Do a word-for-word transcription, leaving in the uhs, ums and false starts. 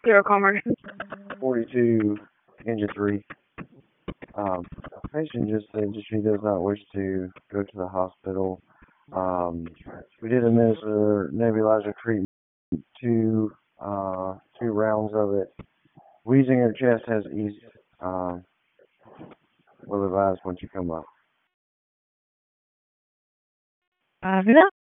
Zero Commerce. forty-two, engine three. Um, patient just said that she does not wish to go to the hospital. Um, we did administer nebulizer treatment, two, uh, two rounds of it. Wheezing her chest has eased. Um, we'll advise once you come up. Uh, no.